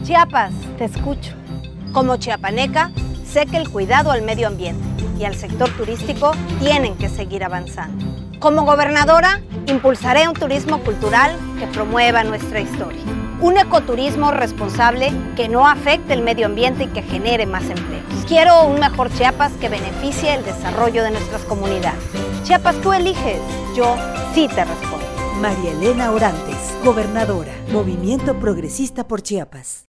Chiapas, te escucho. Como chiapaneca, sé que el cuidado al medio ambiente y al sector turístico tienen que seguir avanzando. Como gobernadora, impulsaré un turismo cultural que promueva nuestra historia. Un ecoturismo responsable que no afecte el medio ambiente y que genere más empleos. Quiero un mejor Chiapas que beneficie el desarrollo de nuestras comunidades. Chiapas, tú eliges, yo sí te respondo. María Elena Orantes, gobernadora, Movimiento Progresista por Chiapas.